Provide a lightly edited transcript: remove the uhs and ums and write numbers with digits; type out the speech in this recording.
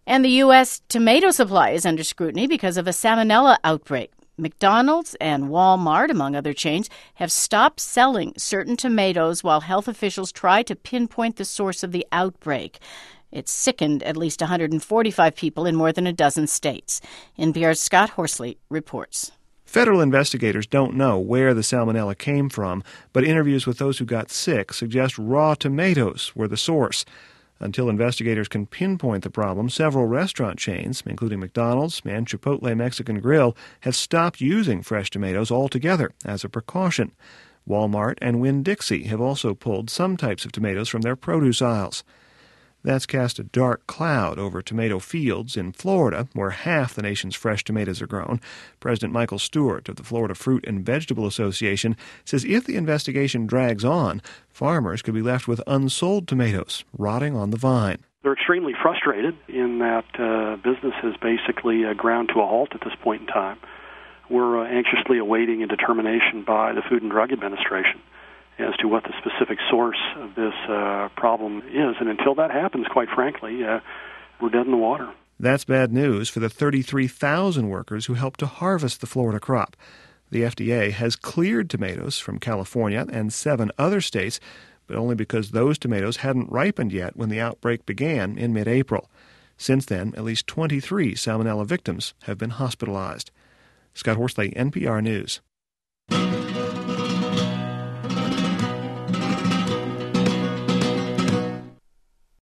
And the U.S. tomato supply is under scrutiny because of a salmonella outbreak. McDonald's and Walmart, among other chains, have stopped selling certain tomatoes while health officials try to pinpoint the source of the outbreak. It's sickened at least 145 people in more than a dozen states. NPR's Scott Horsley reports. Federal investigators don't know where the salmonella came from, but interviews with those who got sick suggest raw tomatoes were the source. Until investigators can pinpoint the problem, several restaurant chains, including McDonald's and Chipotle Mexican Grill, have stopped using fresh tomatoes altogether as a precaution. Walmart and Winn-Dixie have also pulled some types of tomatoes from their produce aisles. That's cast a dark cloud over tomato fields in Florida, where half the nation's fresh tomatoes are grown. President Michael Stewart of the Florida Fruit and Vegetable Association says if the investigation drags on, farmers could be left with unsold tomatoes rotting on the vine. They're extremely frustrated in that business has basically ground to a halt at this point in time. We're anxiously awaiting a determination by the Food and Drug Administration as to what the specific source of this problem is. And until that happens, quite frankly, we're dead in the water. That's bad news for the 33,000 workers who helped to harvest the Florida crop. The FDA has cleared tomatoes from California and 7 other states, but only because those tomatoes hadn't ripened yet when the outbreak began in mid-April. Since then, at least 23 salmonella victims have been hospitalized. Scott Horsley, NPR News.